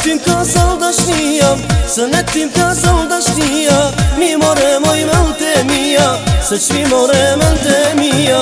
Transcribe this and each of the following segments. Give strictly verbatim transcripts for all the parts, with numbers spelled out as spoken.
tim ka zaldashnia, sënetim ka zaldashnia. Mi more moj mëllë mia, se që mi more mëllë mia.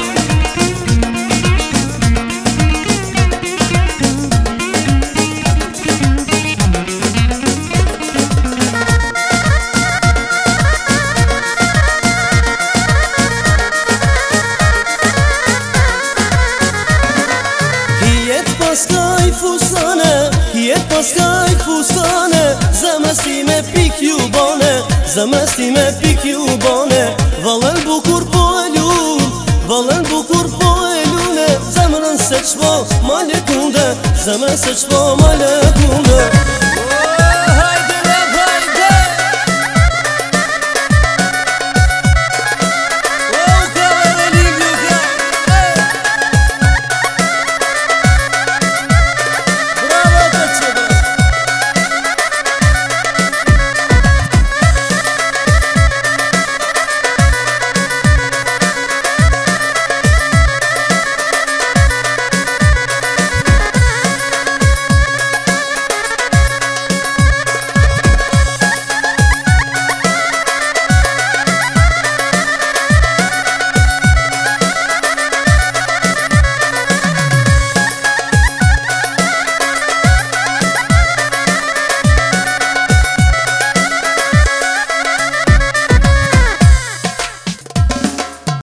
Paskaj fusane, jet paskaj fusane, zemrës ti me pik ju bane, zemrës ti me pik ju bane. Valën bukur po e lun, valën bukur po e lune, zemrën se qpo ma le kunde, zemrën se qpo ma le kunde.